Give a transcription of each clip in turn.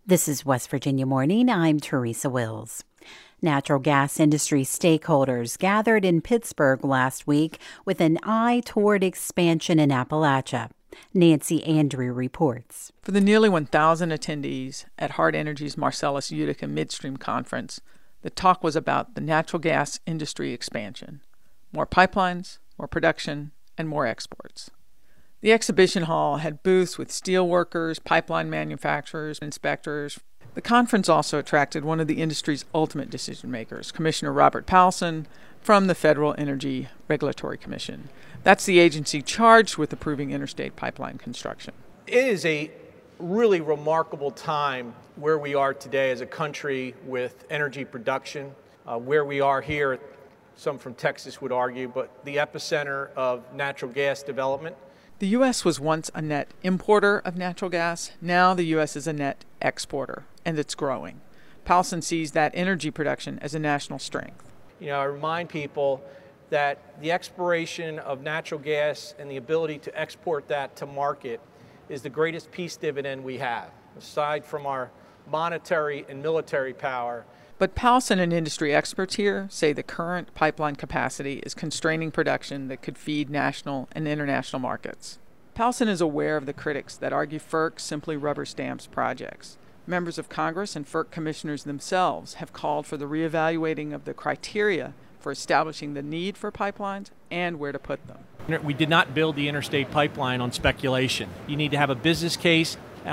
This is West Virginia Morning. I'm Teresa Wills. Natural gas industry stakeholders gathered in Pittsburgh last week with an eye toward expansion in Appalachia. Nancy Andrew reports. For the nearly 1,000 attendees at Hart Energy's Marcellus Utica Midstream Conference, the talk was about the natural gas industry expansion. More pipelines, more production, and more exports. The exhibition hall had booths with steel workers, pipeline manufacturers, inspectors. The conference also attracted one of the industry's ultimate decision makers, Commissioner Robert Powelson from the Federal Energy Regulatory Commission. That's the agency charged with approving interstate pipeline construction. It is a really remarkable time where we are today as a country with energy production, where we are here, some from Texas would argue, but the epicenter of natural gas development. The U.S. was once a net importer of natural gas. Now the U.S. is a net exporter, and it's growing. Powelson sees that energy production as a national strength. I remind people that the exploration of natural gas and the ability to export that to market is the greatest peace dividend we have, aside from our monetary and military power. But Powelson and industry experts here say the current pipeline capacity is constraining production that could feed national and international markets. Powelson is aware of the critics that argue FERC simply rubber stamps projects. Members of Congress and FERC commissioners themselves have called for the reevaluating of the criteria for establishing the need for pipelines and where to put them. We did not build the interstate pipeline on speculation. You need to have a business case.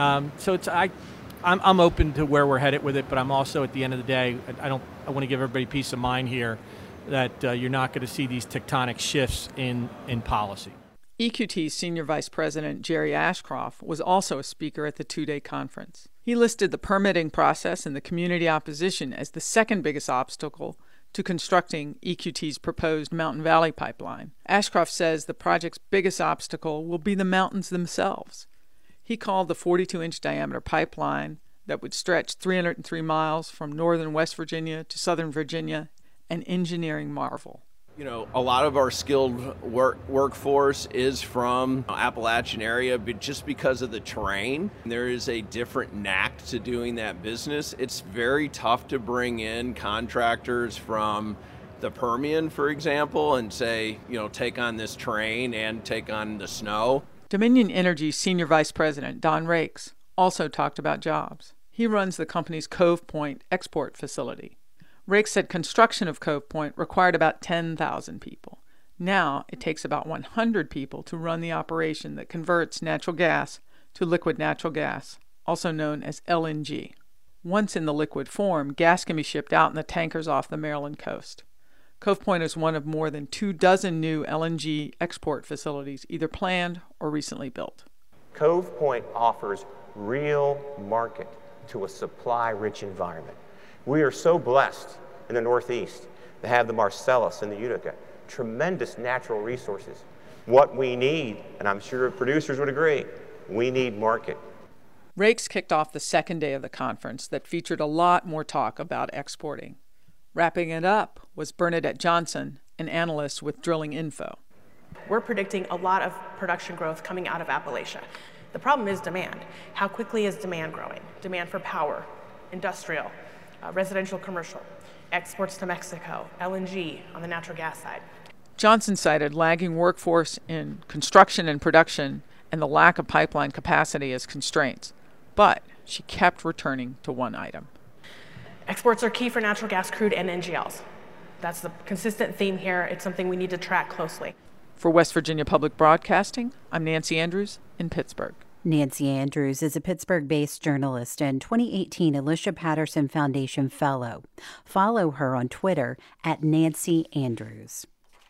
I'm open to where we're headed with it, but I'm also, at the end of the day, I want to give everybody peace of mind here that you're not going to see these tectonic shifts in policy. EQT's Senior Vice President Jerry Ashcroft was also a speaker at the two-day conference. He listed the permitting process and the community opposition as the second biggest obstacle to constructing EQT's proposed Mountain Valley Pipeline. Ashcroft says the project's biggest obstacle will be the mountains themselves. He called the 42-inch diameter pipeline that would stretch 303 miles from northern West Virginia to southern Virginia an engineering marvel. A lot of our skilled workforce is from Appalachian area, but just because of the terrain, there is a different knack to doing that business. It's very tough to bring in contractors from the Permian, for example, and say, take on this terrain and take on the snow. Dominion Energy's Senior Vice President, Don Rakes, also talked about jobs. He runs the company's Cove Point export facility. Rakes said construction of Cove Point required about 10,000 people. Now it takes about 100 people to run the operation that converts natural gas to liquid natural gas, also known as LNG. Once in the liquid form, gas can be shipped out in the tankers off the Maryland coast. Cove Point is one of more than 24 new LNG export facilities either planned or recently built. Cove Point offers real market to a supply-rich environment. We are so blessed in the Northeast to have the Marcellus and the Utica, tremendous natural resources. What we need, and I'm sure producers would agree, we need market. Rakes kicked off the second day of the conference that featured a lot more talk about exporting. Wrapping it up was Bernadette Johnson, an analyst with Drilling Info. We're predicting a lot of production growth coming out of Appalachia. The problem is demand. How quickly is demand growing? Demand for power, industrial, residential, commercial, exports to Mexico, LNG on the natural gas side. Johnson cited lagging workforce in construction and production and the lack of pipeline capacity as constraints, but she kept returning to one item. Exports are key for natural gas, crude, and NGLs. That's the consistent theme here. It's something we need to track closely. For West Virginia Public Broadcasting, I'm Nancy Andrews in Pittsburgh. Nancy Andrews is a Pittsburgh-based journalist and 2018 Alicia Patterson Foundation Fellow. Follow her on Twitter at Nancy Andrews.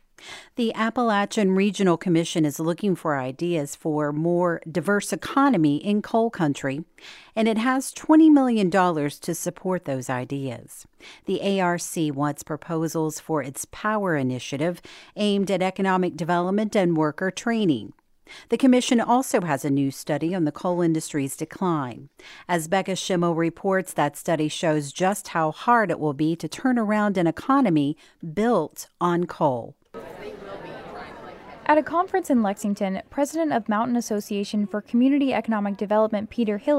The Appalachian Regional Commission is looking for ideas for a more diverse economy in coal country, and it has $20 million to support those ideas. The ARC wants proposals for its Power Initiative aimed at economic development and worker training. The commission also has a new study on the coal industry's decline. As Becca Schimmel reports, that study shows just how hard it will be to turn around an economy built on coal. At a conference in Lexington, President of Mountain Association for Community Economic Development Peter Hilley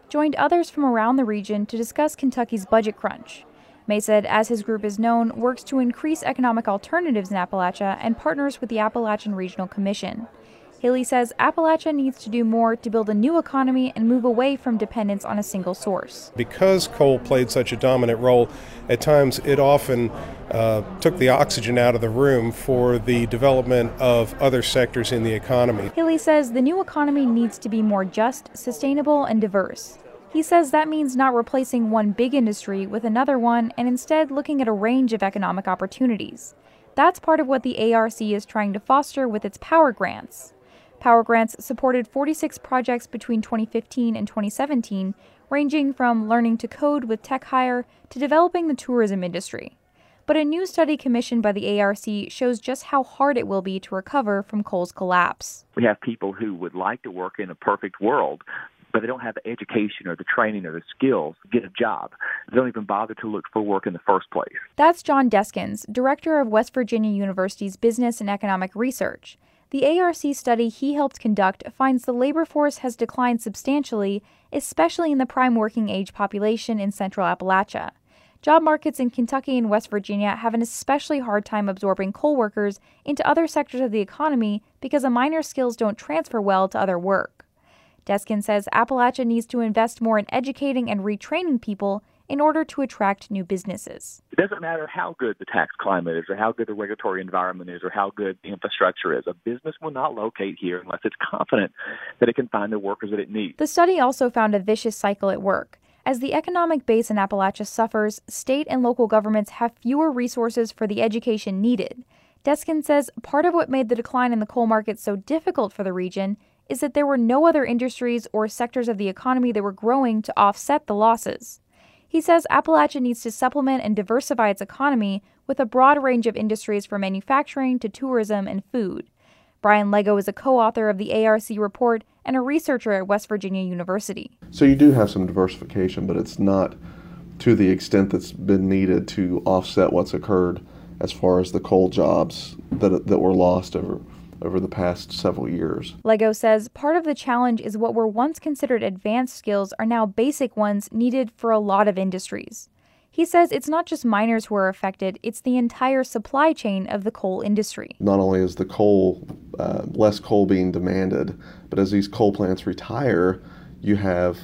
joined others from around the region to discuss Kentucky's budget crunch. May said, as his group is known, works to increase economic alternatives in Appalachia and partners with the Appalachian Regional Commission. Haley says Appalachia needs to do more to build a new economy and move away from dependence on a single source. Because coal played such a dominant role, at times it often took the oxygen out of the room for the development of other sectors in the economy. Haley says the new economy needs to be more just, sustainable, and diverse. He says that means not replacing one big industry with another one and instead looking at a range of economic opportunities. That's part of what the ARC is trying to foster with its Power Grants. Power Grants supported 46 projects between 2015 and 2017, ranging from learning to code with tech hire to developing the tourism industry. But a new study commissioned by the ARC shows just how hard it will be to recover from coal's collapse. We have people who would like to work in a perfect world, but they don't have the education or the training or the skills to get a job. They don't even bother to look for work in the first place. That's John Deskins, director of West Virginia University's Business and Economic Research. The ARC study he helped conduct finds the labor force has declined substantially, especially in the prime working age population in central Appalachia. Job markets in Kentucky and West Virginia have an especially hard time absorbing coal workers into other sectors of the economy because a miner's skills don't transfer well to other work. Deskin says Appalachia needs to invest more in educating and retraining people in order to attract new businesses. It doesn't matter how good the tax climate is or how good the regulatory environment is or how good the infrastructure is. A business will not locate here unless it's confident that it can find the workers that it needs. The study also found a vicious cycle at work. As the economic base in Appalachia suffers, state and local governments have fewer resources for the education needed. Deskin says part of what made the decline in the coal market so difficult for the region is that there were no other industries or sectors of the economy that were growing to offset the losses. He says Appalachia needs to supplement and diversify its economy with a broad range of industries from manufacturing to tourism and food. Brian Lego is a co-author of the ARC report and a researcher at West Virginia University. So you do have some diversification, but it's not to the extent that's been needed to offset what's occurred as far as the coal jobs that were lost over the past several years. Lego says part of the challenge is what were once considered advanced skills are now basic ones needed for a lot of industries. He says it's not just miners who are affected, it's the entire supply chain of the coal industry. Not only is the coal, less coal being demanded, but as these coal plants retire, you have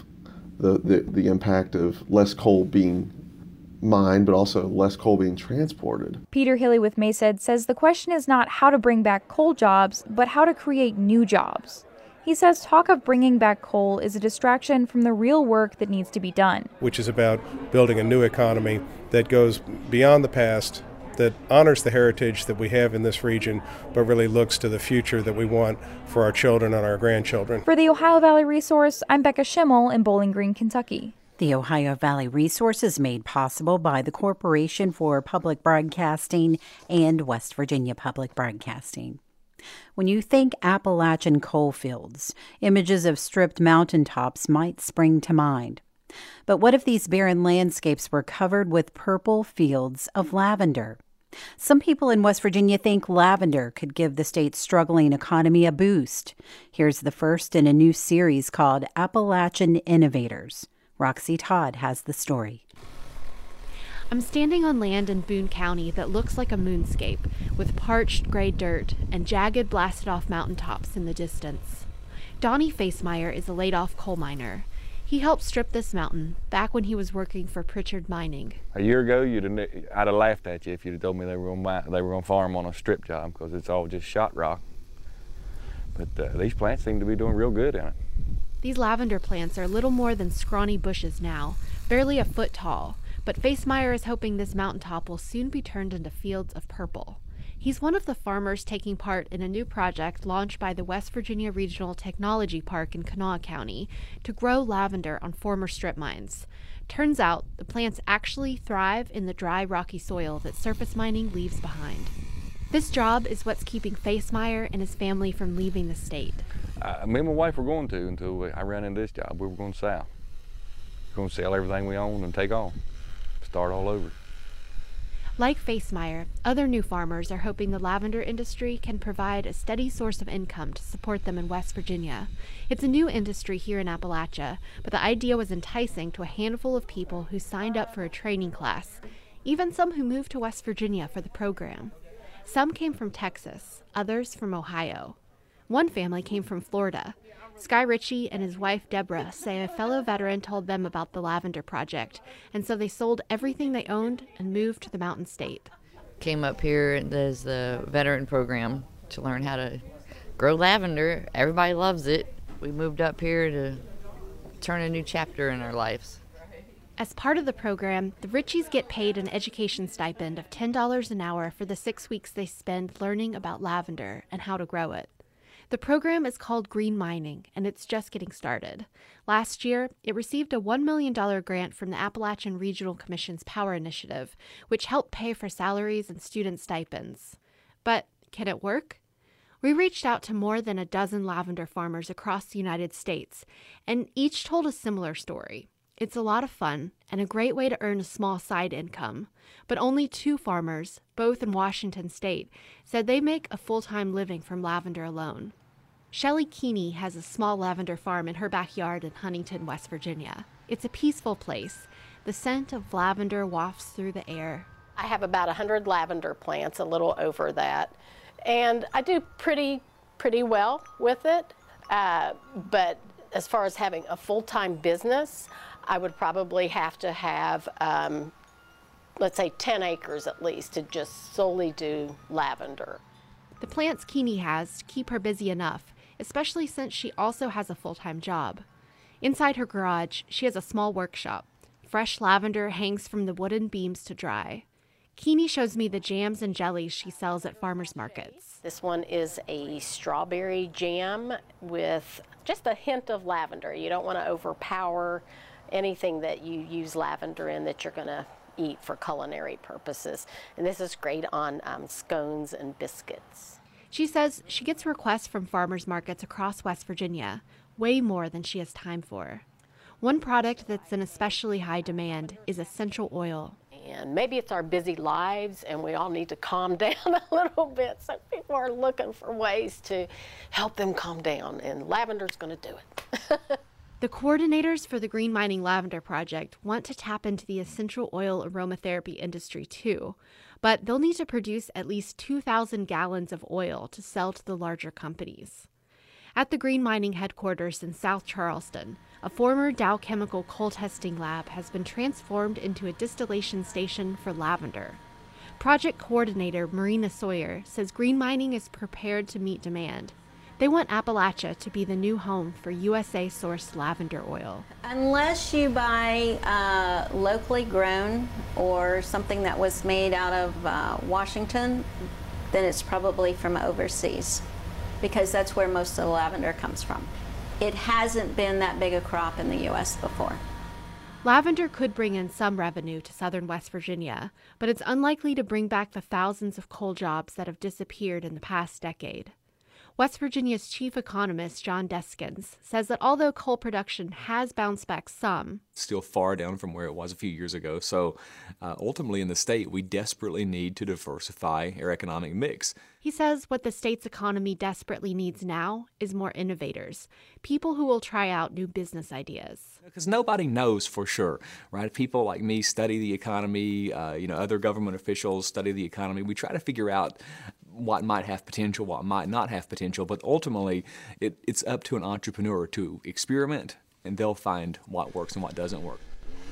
the impact of less coal being mined, but also less coal being transported. Peter Hilly with Maysaid says the question is not how to bring back coal jobs, but how to create new jobs. He says talk of bringing back coal is a distraction from the real work that needs to be done. Which is about building a new economy that goes beyond the past, that honors the heritage that we have in this region, but really looks to the future that we want for our children and our grandchildren. For the Ohio Valley Resource, I'm Becca Schimmel in Bowling Green, Kentucky. The Ohio Valley Resource is made possible by the Corporation for Public Broadcasting and West Virginia Public Broadcasting. When you think Appalachian coal fields, images of stripped mountaintops might spring to mind. But what if these barren landscapes were covered with purple fields of lavender? Some people in West Virginia think lavender could give the state's struggling economy a boost. Here's the first in a new series called Appalachian Innovators. Roxy Todd has the story. I'm standing on land in Boone County that looks like a moonscape, with parched gray dirt and jagged blasted-off mountaintops in the distance. Donnie Facemeyer is a laid-off coal miner. He helped strip this mountain back when he was working for Pritchard Mining. A year ago, I'd have laughed at you if you'd have told me they were going to farm on a strip job, because it's all just shot rock. But these plants seem to be doing real good in it. These lavender plants are little more than scrawny bushes now, barely a foot tall, but Facemeyer is hoping this mountaintop will soon be turned into fields of purple. He's one of the farmers taking part in a new project launched by the West Virginia Regional Technology Park in Kanawha County to grow lavender on former strip mines. Turns out the plants actually thrive in the dry, rocky soil that surface mining leaves behind. This job is what's keeping Facemeyer and his family from leaving the state. Me and my wife were going to until I ran into this job. We were going south. We were going to sell everything we owned and take off. Start all over. Like Facemeyer, other new farmers are hoping the lavender industry can provide a steady source of income to support them in West Virginia. It's a new industry here in Appalachia, but the idea was enticing to a handful of people who signed up for a training class, even some who moved to West Virginia for the program. Some came from Texas, others from Ohio. One family came from Florida. Sky Ritchie and his wife Deborah say a fellow veteran told them about the Lavender Project, and so they sold everything they owned and moved to the Mountain State. Came up here as the veteran program to learn how to grow lavender. Everybody loves it. We moved up here to turn a new chapter in our lives. As part of the program, the Ritchies get paid an education stipend of $10 an hour for the 6 weeks they spend learning about lavender and how to grow it. The program is called Green Mining, and it's just getting started. Last year, it received a $1 million grant from the Appalachian Regional Commission's Power Initiative, which helped pay for salaries and student stipends. But can it work? We reached out to more than a dozen lavender farmers across the United States, and each told a similar story. It's a lot of fun and a great way to earn a small side income, but only 2 farmers, both in Washington state, said they make a full-time living from lavender alone. Shelley Keeney has a small lavender farm in her backyard in Huntington, West Virginia. It's a peaceful place. The scent of lavender wafts through the air. I have about 100 lavender plants, a little over that, and I do pretty well with it, but as far as having a full-time business, I would probably have to have, let's say, 10 acres at least to just solely do lavender. The plants Keeney has keep her busy enough, especially since she also has a full-time job. Inside her garage, she has a small workshop. Fresh lavender hangs from the wooden beams to dry. Keeney shows me the jams and jellies she sells at farmers markets. This one is a strawberry jam with just a hint of lavender. You don't want to overpower anything that you use lavender in that you're going to eat for culinary purposes. And this is great on scones and biscuits. She says she gets requests from farmers markets across West Virginia, way more than she has time for. One product that's in especially high demand is essential oil. And maybe it's our busy lives and we all need to calm down a little bit. So people are looking for ways to help them calm down, and lavender's going to do it. The coordinators for the Green Mining Lavender Project want to tap into the essential oil aromatherapy industry too, but they'll need to produce at least 2,000 gallons of oil to sell to the larger companies. At the Green Mining headquarters in South Charleston, a former Dow Chemical coal testing lab has been transformed into a distillation station for lavender. Project coordinator Marina Sawyer says Green Mining is prepared to meet demand. They want Appalachia to be the new home for USA-sourced lavender oil. Unless you buy locally grown or something that was made out of Washington, then it's probably from overseas, because that's where most of the lavender comes from. It hasn't been that big a crop in the U.S. before. Lavender could bring in some revenue to southern West Virginia, but it's unlikely to bring back the thousands of coal jobs that have disappeared in the past decade. West Virginia's chief economist, John Deskins, says that although coal production has bounced back some, still far down from where it was a few years ago. So ultimately in the state, we desperately need to diversify our economic mix. He says what the state's economy desperately needs now is more innovators, people who will try out new business ideas. Because nobody knows for sure, right? People like me study the economy, other government officials study the economy. We try to figure out what might have potential, what might not have potential, but ultimately it's up to an entrepreneur to experiment, and they'll find what works and what doesn't work.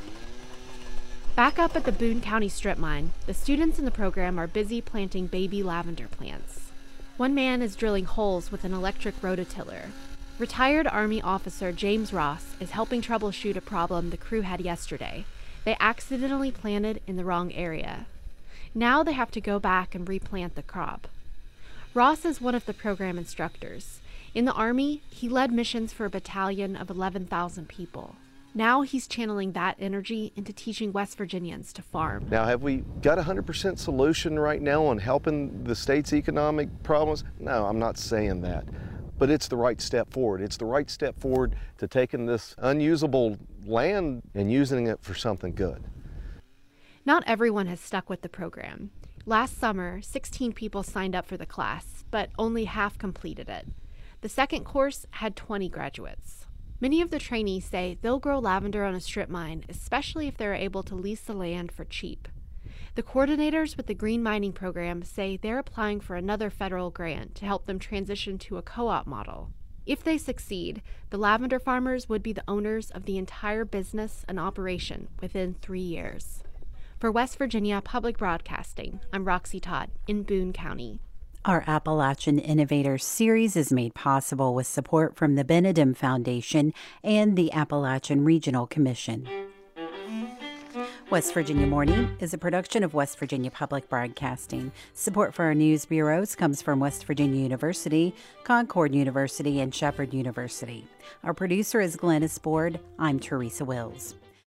Back up at the Boone County strip mine, the students in the program are busy planting baby lavender plants. One man is drilling holes with an electric rototiller. Retired Army officer James Ross is helping troubleshoot a problem the crew had yesterday. They accidentally planted in the wrong area. Now they have to go back and replant the crop. Ross is one of the program instructors. In the Army, he led missions for a battalion of 11,000 people. Now he's channeling that energy into teaching West Virginians to farm. Now, have we got a 100% solution right now on helping the state's economic problems? No, I'm not saying that. But it's the right step forward. It's the right step forward to taking this unusable land and using it for something good. Not everyone has stuck with the program. Last summer, 16 people signed up for the class, but only half completed it. The second course had 20 graduates. Many of the trainees say they'll grow lavender on a strip mine, especially if they're able to lease the land for cheap. The coordinators with the Green Mining Program say they're applying for another federal grant to help them transition to a co-op model. If they succeed, the lavender farmers would be the owners of the entire business and operation within 3 years. For West Virginia Public Broadcasting, I'm Roxy Todd in Boone County. Our Appalachian Innovators series is made possible with support from the Benedum Foundation and the Appalachian Regional Commission. West Virginia Morning is a production of West Virginia Public Broadcasting. Support for our news bureaus comes from West Virginia University, Concord University, and Shepherd University. Our producer is Glennis Board. I'm Teresa Wills.